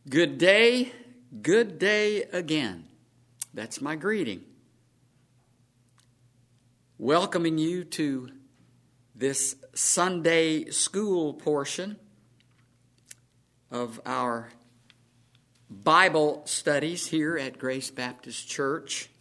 Good day again. That's my greeting. Welcoming you to this Sunday school portion of our Bible studies here at Grace Baptist Church.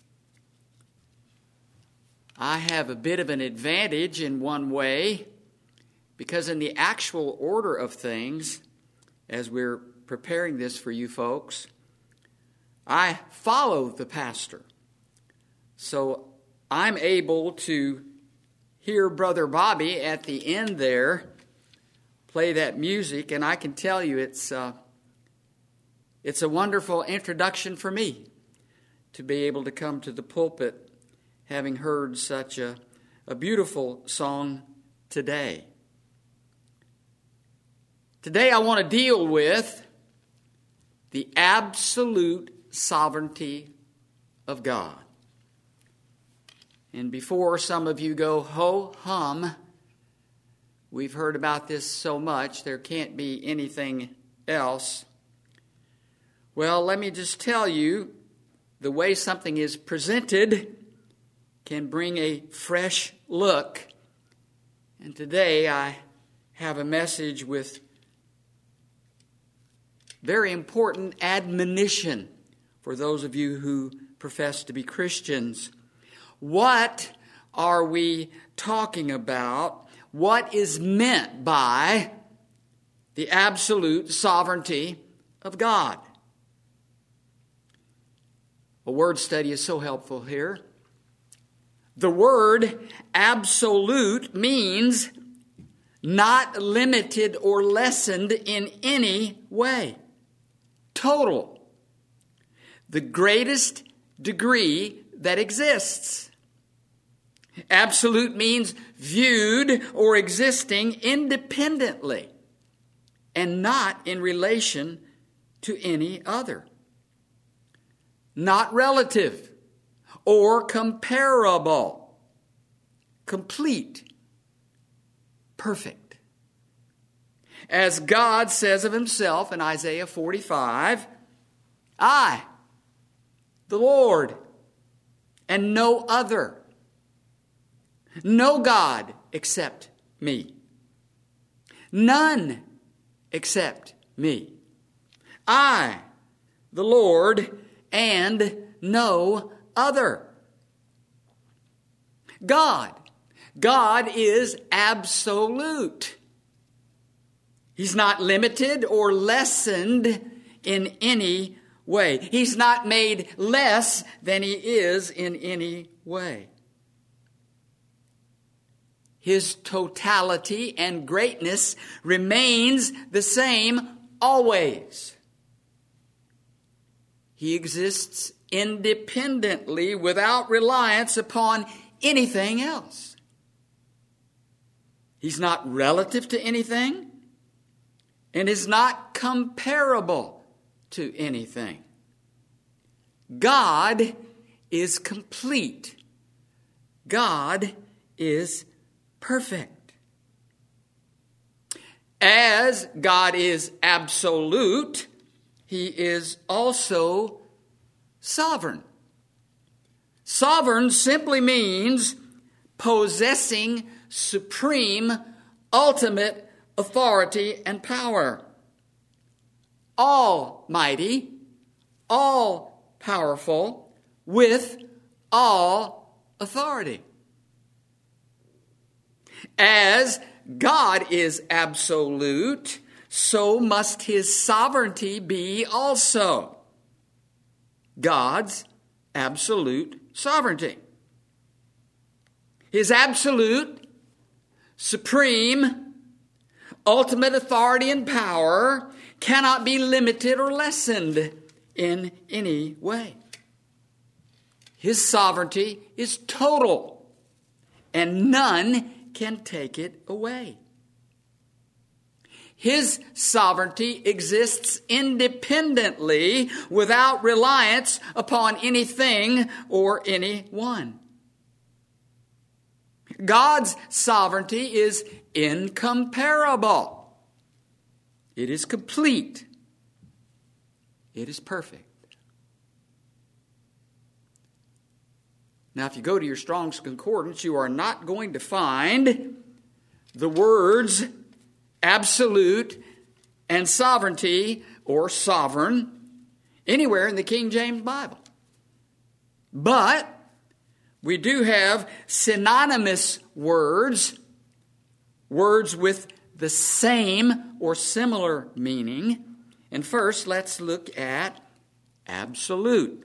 I have a bit of an advantage in one way, because in the actual order of things, as we're preparing this for you folks, I follow the pastor. So I'm able to hear Brother Bobby at the end there play that music, and I can tell you it's a wonderful introduction for me to be able to come to the pulpit having heard such a beautiful song today. Today I want to deal with the absolute sovereignty of God. And before some of you go, ho-hum, we've heard about this so much, there can't be anything else. Well, let me just tell you, the way something is presented can bring a fresh look. And today I have a message with very important admonition for those of you who profess to be Christians. What are we talking about? What is meant by the absolute sovereignty of God? A word study is so helpful here. The word absolute means not limited or lessened in any way. Total. The greatest degree that exists. Absolute means viewed or existing independently and not in relation to any other. Not relative or comparable. Complete. Perfect. As God says of himself in Isaiah 45, I, the Lord, and no other, no God except me, none except me. I, the Lord, and no other. God is absolute. He's not limited or lessened in any way. He's not made less than he is in any way. His totality and greatness remains the same always. He exists independently without reliance upon anything else. He's not relative to anything and is not comparable to anything. God is complete. God is perfect. As God is absolute, he is also sovereign. Sovereign simply means possessing supreme, ultimate authority and power. Almighty, all-powerful, with all authority. As God is absolute, so must his sovereignty be also. God's absolute sovereignty. His absolute, supreme, ultimate authority and power cannot be limited or lessened in any way. His sovereignty is total, and none can take it away. His sovereignty exists independently without reliance upon anything or anyone. God's sovereignty is incomparable. It is complete. It is perfect. Now, if you go to your Strong's Concordance, you are not going to find the words absolute and sovereignty or sovereign anywhere in the King James Bible. But we do have synonymous words, words with the same or similar meaning. And first, let's look at absolute.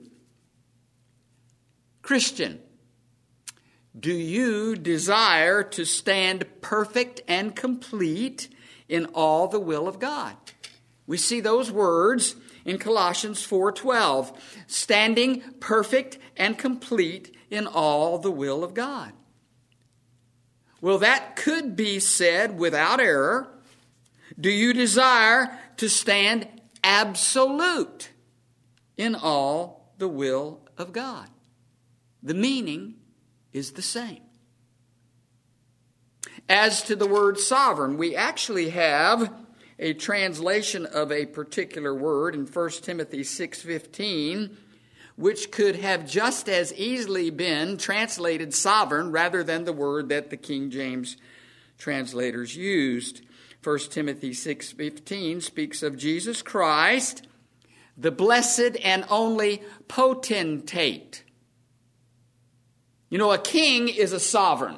Christian, do you desire to stand perfect and complete in all the will of God? We see those words in Colossians 4:12, standing perfect and complete in all the will of God. Well, that could be said without error. Do you desire to stand absolute in all the will of God? The meaning is the same. As to the word sovereign, we actually have a translation of a particular word in 1 Timothy 6:15, which could have just as easily been translated sovereign rather than the word that the King James translators used. 1 Timothy 6:15 speaks of Jesus Christ, the blessed and only potentate. You know, a king is a sovereign.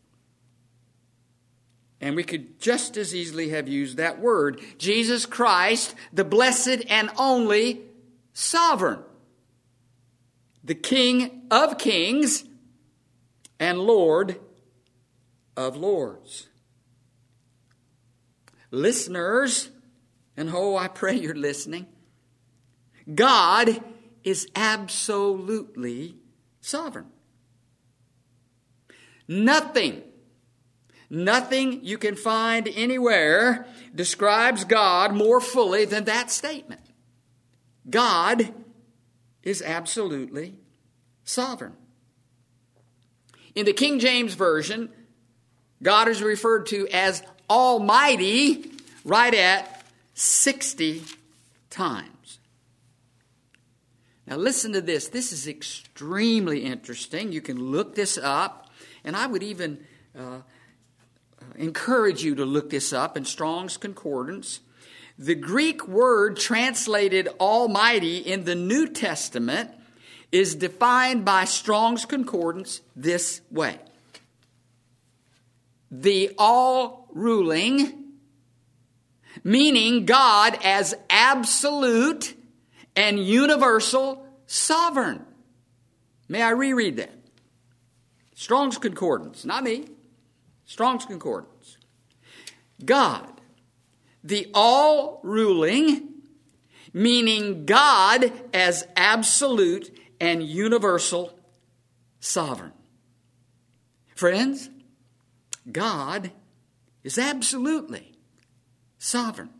And we could just as easily have used that word. Jesus Christ, the blessed and only sovereign. The King of kings and Lord of lords. Listeners, and oh, I pray you're listening. God is absolutely sovereign. Nothing you can find anywhere describes God more fully than that statement. God is absolutely sovereign. In the King James Version, God is referred to as Almighty right at 60 times. Now listen to this. This is extremely interesting. You can look this up. And I would even encourage you to look this up in Strong's Concordance. The Greek word translated Almighty in the New Testament is defined by Strong's Concordance this way. The all-ruling, meaning God as absolute and universal sovereign. May I reread that? Strong's Concordance, not me. Strong's Concordance. God, the all-ruling, meaning God as absolute and universal sovereign. Friends, God is absolutely sovereign.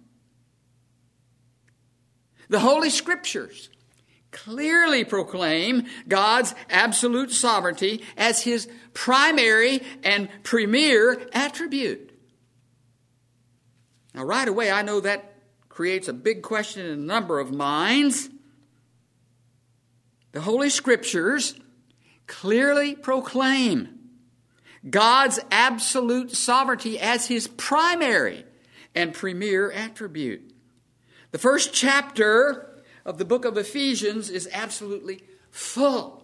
The Holy Scriptures clearly proclaim God's absolute sovereignty as his primary and premier attribute. Now, right away, I know that creates a big question in a number of minds. The Holy Scriptures clearly proclaim God's absolute sovereignty as his primary and premier attribute. The first chapter of the book of Ephesians is absolutely full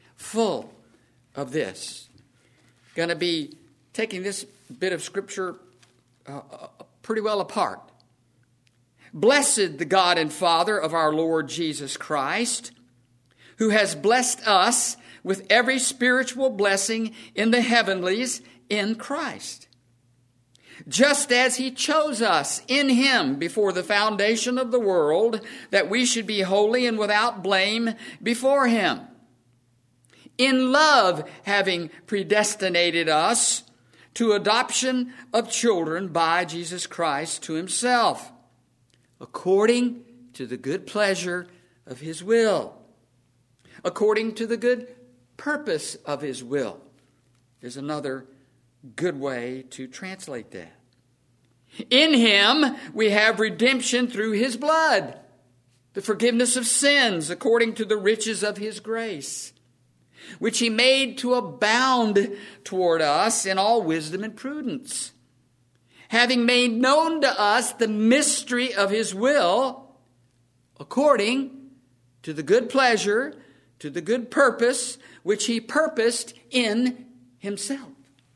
of this. Going to be taking this bit of Scripture pretty well apart. Blessed the God and Father of our Lord Jesus Christ, who has blessed us with every spiritual blessing in the heavenlies in Christ, just as he chose us in him before the foundation of the world, that we should be holy and without blame before him. In love, having predestinated us to adoption of children by Jesus Christ to himself, according to the good pleasure of his will, according to the good purpose of his will, is another good way to translate that. In him we have redemption through his blood, the forgiveness of sins according to the riches of his grace, which he made to abound toward us in all wisdom and prudence, having made known to us the mystery of his will, according to the good pleasure, to the good purpose, which he purposed in himself.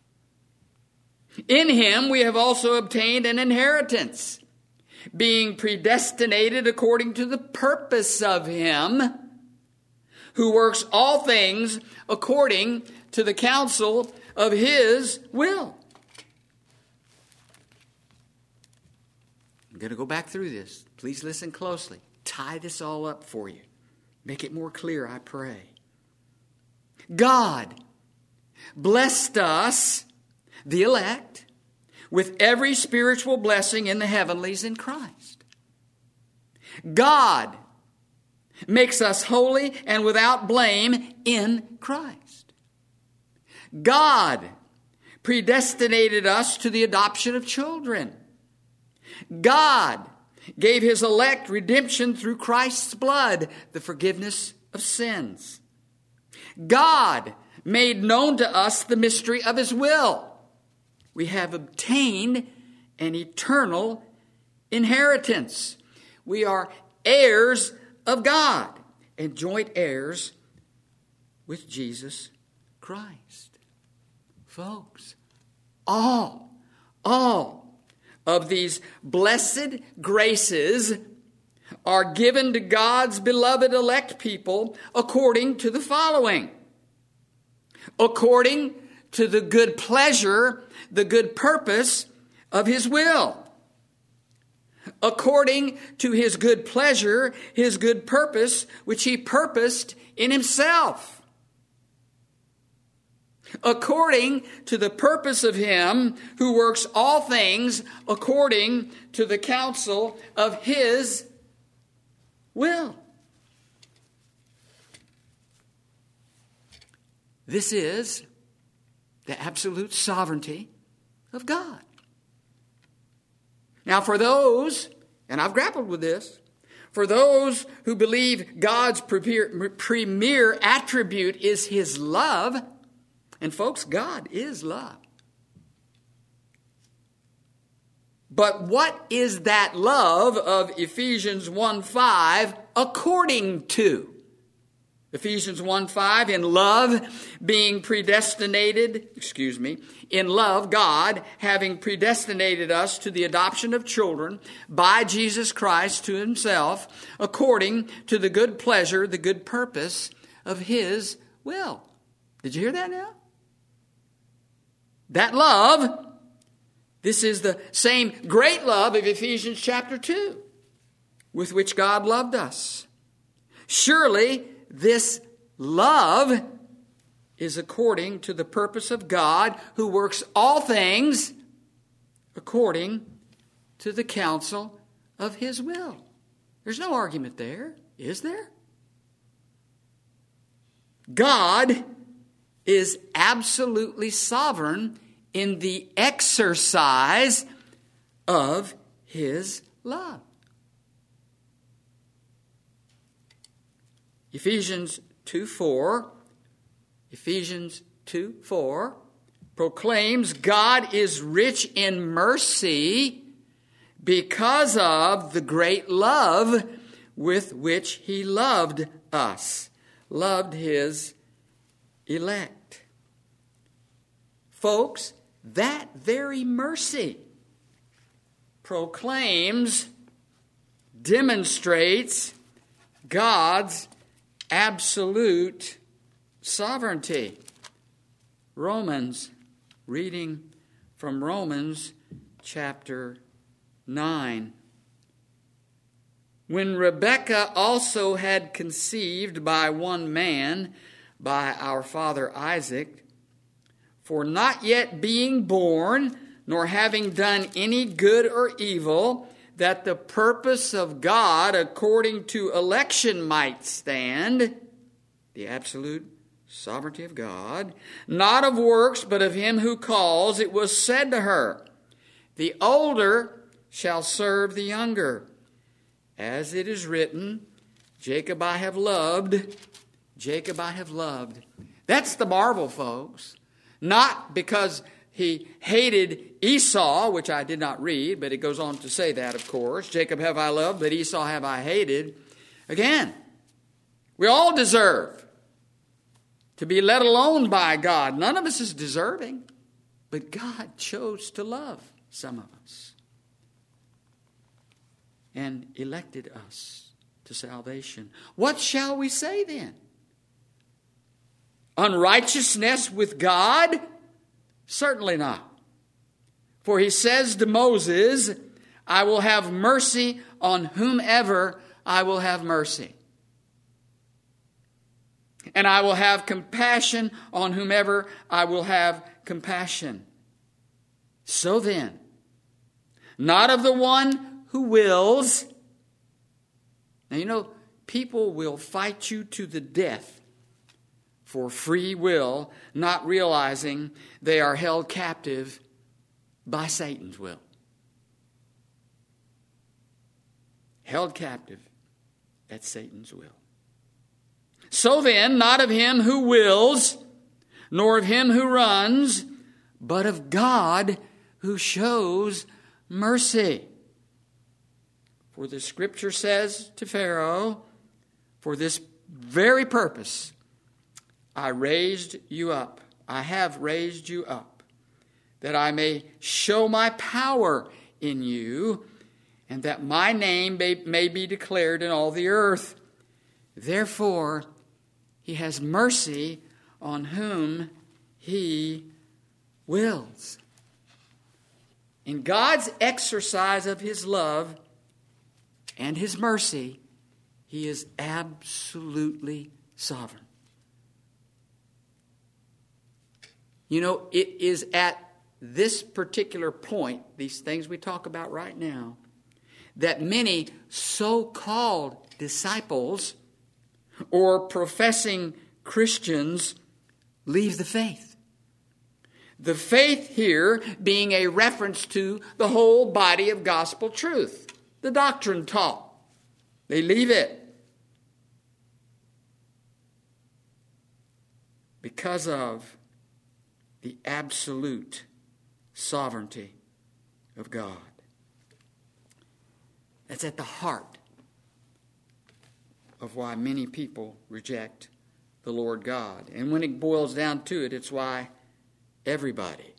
In him we have also obtained an inheritance, being predestinated according to the purpose of him who works all things according to the counsel of his will. I'm going to go back through this. Please listen closely. Tie this all up for you. Make it more clear, I pray. God blessed us, the elect, with every spiritual blessing in the heavenlies in Christ. God makes us holy and without blame in Christ. God predestinated us to the adoption of children. God gave his elect redemption through Christ's blood, the forgiveness of sins. God made known to us the mystery of his will. We have obtained an eternal inheritance. We are heirs of God and joint heirs with Jesus Christ. Folks, all of these blessed graces are given to God's beloved elect people according to the following. According to the good pleasure, the good purpose of his will. According to his good pleasure, his good purpose, which he purposed in himself. According to the purpose of him who works all things according to the counsel of his will. This is the absolute sovereignty of God. Now for those, and I've grappled with this, for those who believe God's premier attribute is his love, and folks, God is love. But what is that love of Ephesians 1:5 according to? Ephesians 1:5, in love being predestinated, in love, God having predestinated us to the adoption of children by Jesus Christ to himself, according to the good pleasure, the good purpose of his will. Did you hear that now? That love, this is the same great love of Ephesians chapter 2, with which God loved us. Surely, this love is according to the purpose of God, who works all things according to the counsel of his will. There's no argument there, is there? God is absolutely sovereign in the exercise of his love. Ephesians 2:4 proclaims God is rich in mercy because of the great love with which he loved us, loved his elect. Folks, that very mercy demonstrates God's absolute sovereignty. Reading from Romans chapter 9. When Rebekah also had conceived by one man, by our father Isaac, for not yet being born, nor having done any good or evil, that the purpose of God according to election might stand, the absolute sovereignty of God, not of works, but of him who calls, it was said to her, the older shall serve the younger. As it is written, Jacob I have loved. Jacob I have loved. That's the marvel, folks. Not because he hated Esau, which I did not read, but it goes on to say that, of course. Jacob have I loved, but Esau have I hated. Again, we all deserve to be let alone by God. None of us is deserving, but God chose to love some of us and elected us to salvation. What shall we say then? Unrighteousness with God? Certainly not. For he says to Moses, I will have mercy on whomever I will have mercy. And I will have compassion on whomever I will have compassion. So then, not of the one who wills. Now, you know, people will fight you to the death for free will, not realizing they are held captive by Satan's will. Held captive at Satan's will. So then, not of him who wills, nor of him who runs, but of God who shows mercy. For the Scripture says to Pharaoh, for this very purpose I raised you up. I have raised you up, that I may show my power in you, and that my name may be declared in all the earth. Therefore, he has mercy on whom he wills. In God's exercise of his love and his mercy, he is absolutely sovereign. You know, it is at this particular point, these things we talk about right now, that many so-called disciples or professing Christians leave the faith. The faith here being a reference to the whole body of gospel truth, the doctrine taught. They leave it because of the absolute sovereignty of God. That's at the heart of why many people reject the Lord God. And when it boils down to it, it's why everybody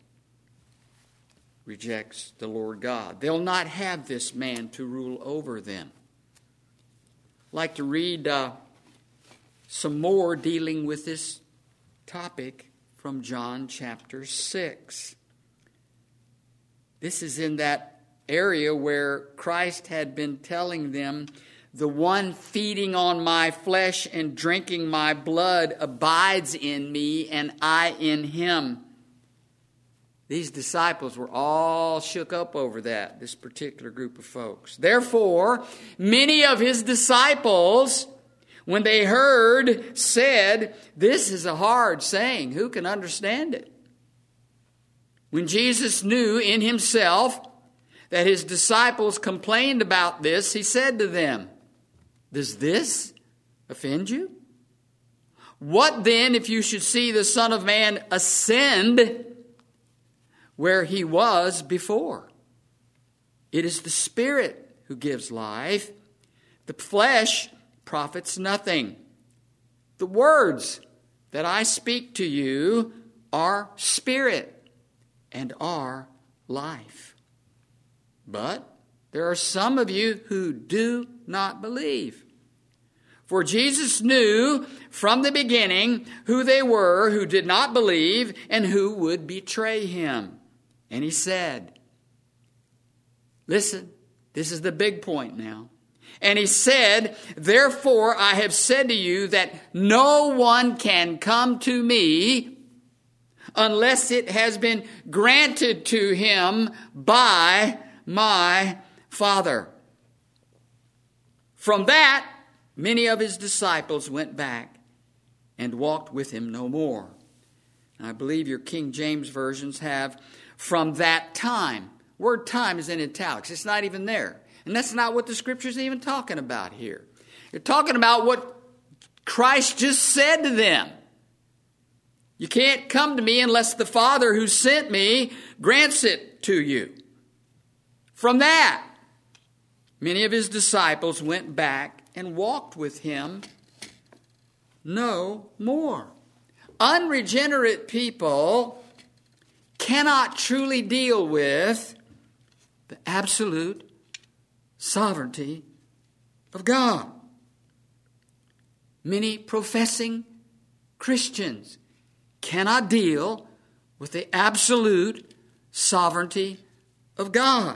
rejects the Lord God. They'll not have this man to rule over them. I'd like to read some more dealing with this topic from John chapter 6. This is in that area where Christ had been telling them, the one feeding on my flesh and drinking my blood abides in me, and I in him. These disciples were all shook up over that, this particular group of folks. Therefore, many of his disciples, when they heard, said, this is a hard saying. Who can understand it? When Jesus knew in himself that his disciples complained about this, he said to them, does this offend you? What then if you should see the Son of Man ascend where he was before? It is the Spirit who gives life. The flesh profits nothing. The words that I speak to you are spirit and are life. But there are some of you who do not believe. For Jesus knew from the beginning who they were who did not believe and who would betray him. And he said, listen, this is the big point now. And he said, therefore I have said to you that no one can come to me unless it has been granted to him by my Father. From that, many of his disciples went back and walked with him no more. And I believe your King James versions have from that time. Word time is in italics. It's not even there. And that's not what the Scripture is even talking about here. They're talking about what Christ just said to them. You can't come to me unless the Father who sent me grants it to you. From that, many of his disciples went back and walked with him no more. Unregenerate people cannot truly deal with the absolute sovereignty of God. Many professing Christians cannot deal with the absolute sovereignty of God.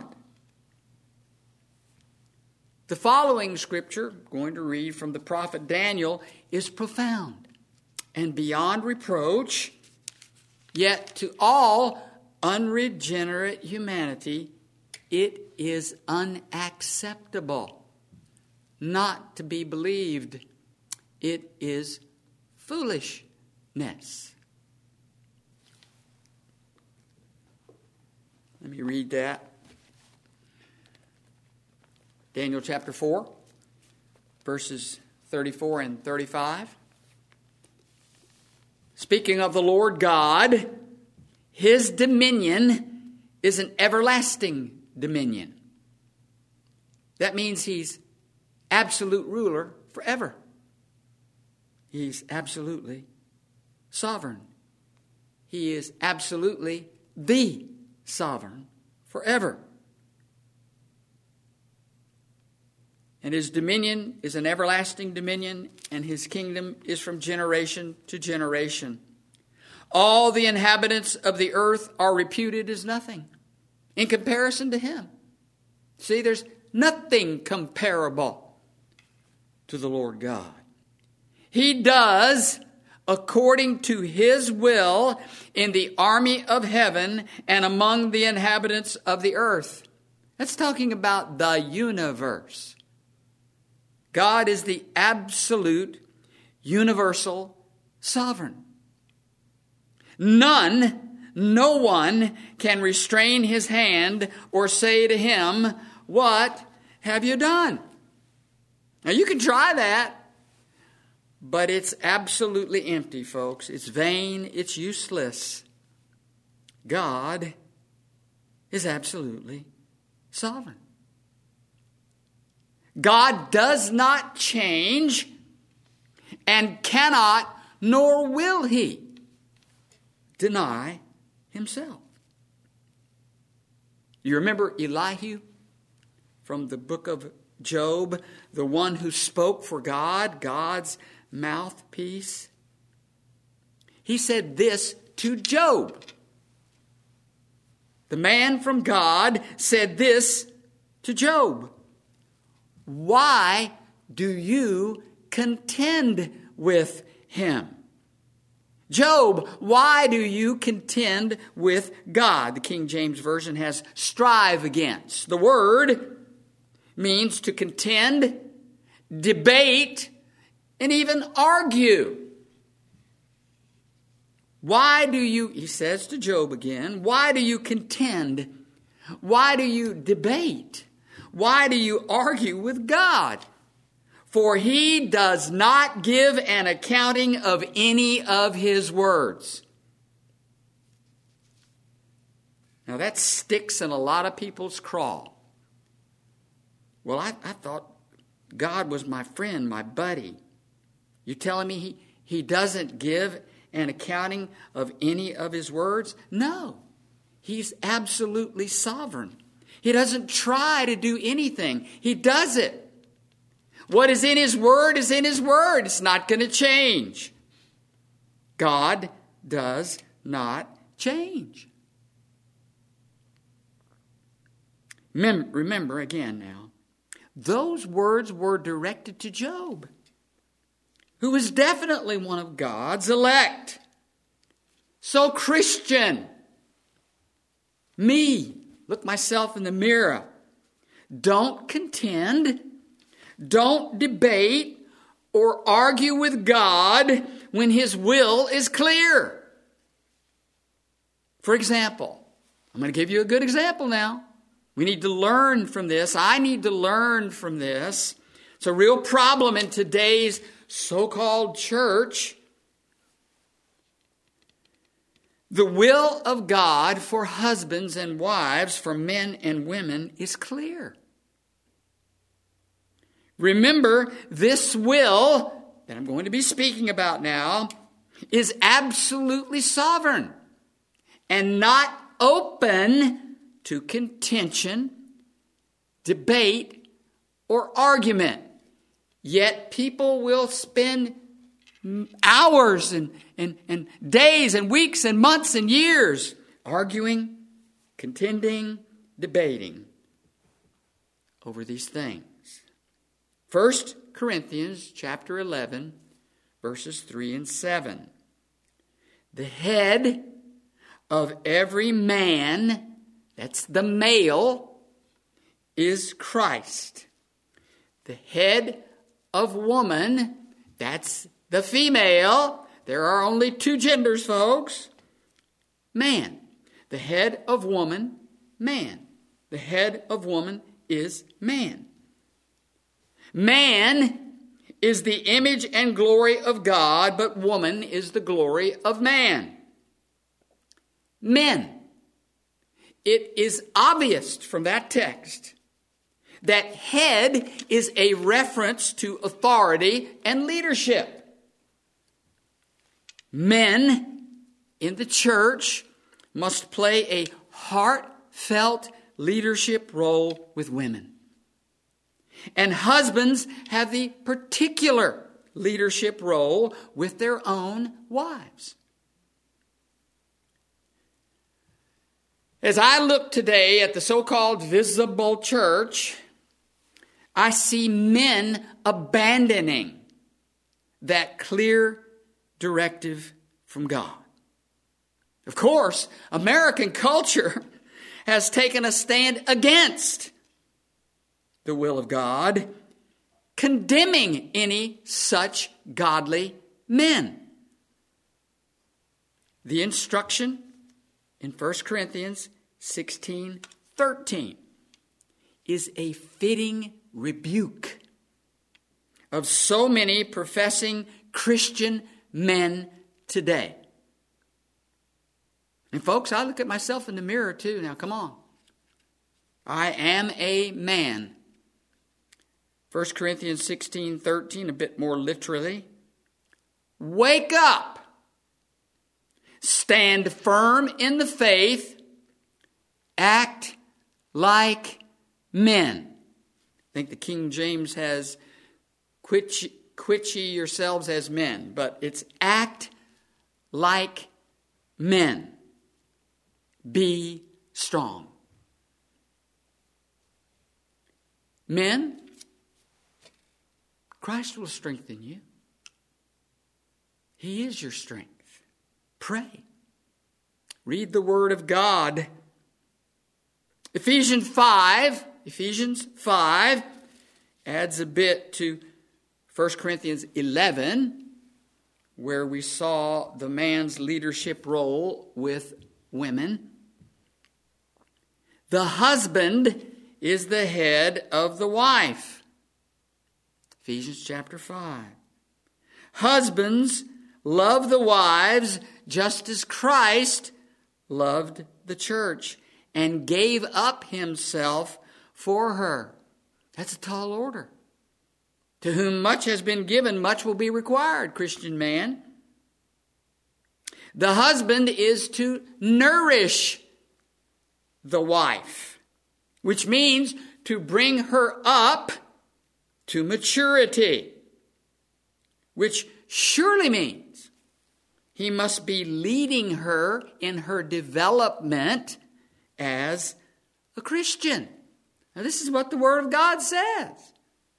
The following scripture, I'm going to read from the prophet Daniel, is profound and beyond reproach, yet to all unregenerate humanity, it is unacceptable, not to be believed. It is foolishness. Let me read that. Daniel chapter 4, verses 34 and 35. Speaking of the Lord God, his dominion is an everlasting dominion. That means he's absolute ruler forever. He's absolutely sovereign. He is absolutely the sovereign forever. And his dominion is an everlasting dominion, and his kingdom is from generation to generation. All the inhabitants of the earth are reputed as nothing in comparison to him. See, there's nothing comparable to the Lord God. He does according to his will in the army of heaven and among the inhabitants of the earth. That's talking about the universe. God is the absolute, universal sovereign. No one can restrain his hand or say to him, "What have you done?" Now you can try that, but it's absolutely empty, folks. It's vain. It's useless. God is absolutely sovereign. God does not change and cannot, nor will he, deny himself. You remember Elihu from the book of Job, the one who spoke for God, God's mouthpiece? He said this to Job. The man from God said this to Job: "Why do you contend with him?" Job, why do you contend with God? The King James Version has strive against. The word means to contend, debate, and even argue. Why do you, he says to Job again, why do you contend? Why do you debate? Why do you argue with God? For he does not give an accounting of any of his words. Now that sticks in a lot of people's craw. Well, I thought God was my friend, my buddy. You telling me he doesn't give an accounting of any of his words? No. He's absolutely sovereign. He doesn't try to do anything. He does it. What is in his word is in his word. It's not going to change. God does not change. Remember again now, those words were directed to Job, who was definitely one of God's elect. So Christian, me, look myself in the mirror. Don't contend, don't debate or argue with God when his will is clear. For example, I'm going to give you a good example now. We need to learn from this. I need to learn from this. It's a real problem in today's so-called church. The will of God for husbands and wives, for men and women, is clear. Remember, this will that I'm going to be speaking about now is absolutely sovereign and not open to contention, debate, or argument. Yet people will spend hours and days and weeks and months and years arguing, contending, debating over these things. 1 Corinthians chapter 11, verses 3 and 7. The head of every man, that's the male, is Christ. The head of woman, that's the female. There are only two genders, folks. Man. The head of woman, man. The head of woman is man. Man is the image and glory of God, but woman is the glory of man. Men. It is obvious from that text that head is a reference to authority and leadership. Men in the church must play a heartfelt leadership role with women. And husbands have the particular leadership role with their own wives. As I look today at the so-called visible church, I see men abandoning that clear directive from God. Of course, American culture has taken a stand against the will of God, condemning any such godly men. The instruction in 1 Corinthians 16:13 is a fitting rebuke of so many professing Christian men today. And folks, I look at myself in the mirror too. Now, come on. I am a man. 1 Corinthians 16:13, a bit more literally. Wake up. Stand firm in the faith. Act like men. I think the King James has quit ye yourselves as men, but it's act like men. Be strong. Men, Christ will strengthen you. He is your strength. Pray. Read the Word of God. Ephesians 5 adds a bit to 1 Corinthians 11, where we saw the man's leadership role with women. The husband is the head of the wife. Ephesians chapter 5. Husbands, love the wives just as Christ loved the church and gave up himself for her. That's a tall order. To whom much has been given, much will be required, Christian man. The husband is to nourish the wife, which means to bring her up to maturity, which surely means he must be leading her in her development as a Christian. Now, this is what the Word of God says.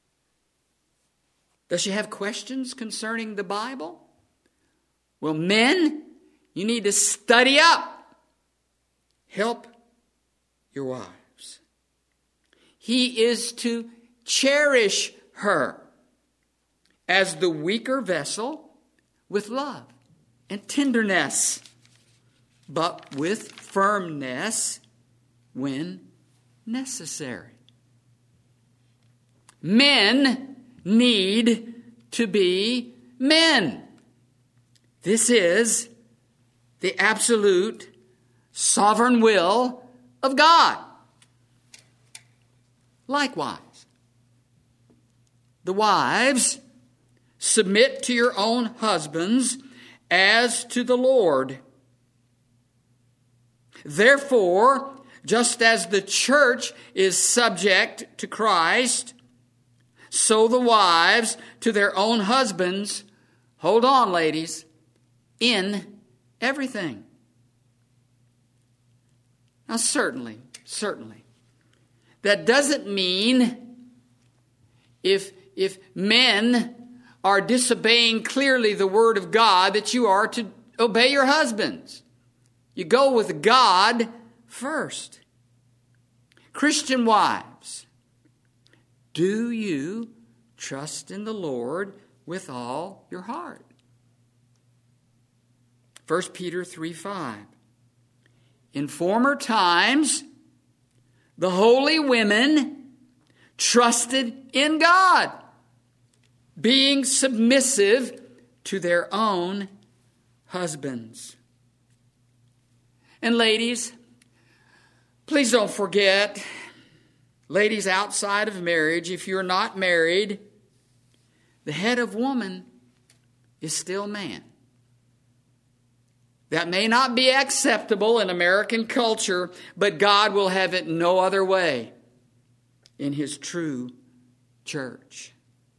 Does she have questions concerning the Bible? Well, men, you need to study up. Help your wives. He is to cherish her as the weaker vessel with love and tenderness, but with firmness when necessary. Men need to be men. This is the absolute sovereign will of God. Likewise, the wives, submit to your own husbands as to the Lord. Therefore, just as the church is subject to Christ, so the wives to their own husbands, hold on, ladies, in everything. Now, certainly, that doesn't mean if men are disobeying clearly the word of God that you are to obey your husbands. You go with God first. Christian wives, do you trust in the Lord with all your heart? 1 Peter 3:5. In former times, the holy women trusted in God, being submissive to their own husbands. And ladies, please don't forget, ladies outside of marriage, if you're not married, the head of woman is still man. That may not be acceptable in American culture, but God will have it no other way in His true church.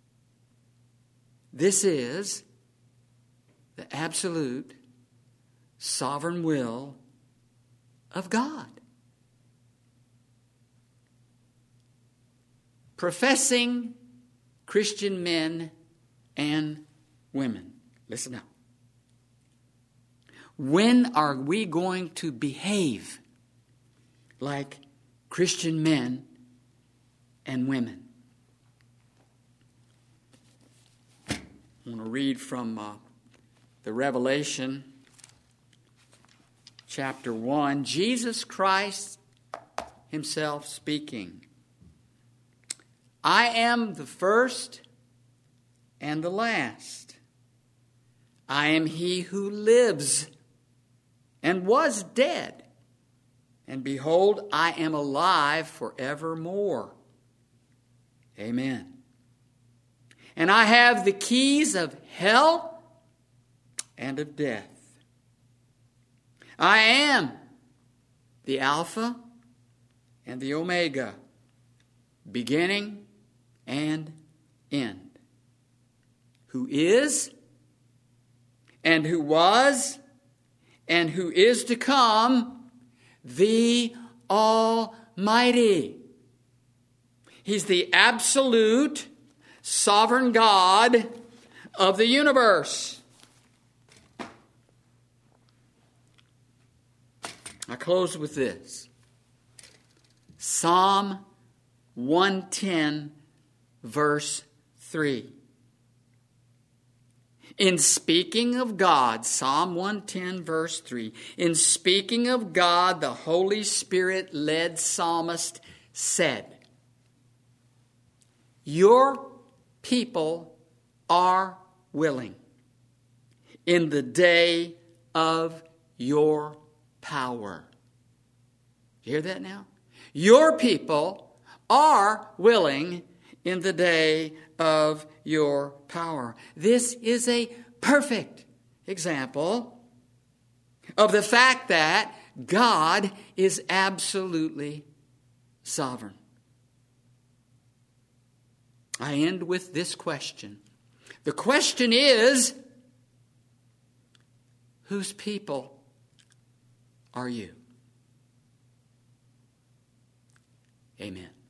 This is the absolute sovereign will of God. Professing Christian men and women, listen up. When are we going to behave like Christian men and women? I want to read from the Revelation chapter 1. Jesus Christ Himself speaking. I am the first and the last. I am He who lives and was dead. And behold, I am alive forevermore. Amen. And I have the keys of hell and of death. I am the Alpha and the Omega, beginning and end. Who is, and who was, and who is to come, the Almighty. He's the absolute sovereign God of the universe. I close with this. Psalm 110, verse 3. In speaking of God, Psalm 110, verse 3, in speaking of God, the Holy Spirit-led psalmist said, your people are willing in the day of your power. You hear that now? Your people are willing in the day of your power. This is a perfect example of the fact that God is absolutely sovereign. I end with this question. The question is, whose people are you? Amen.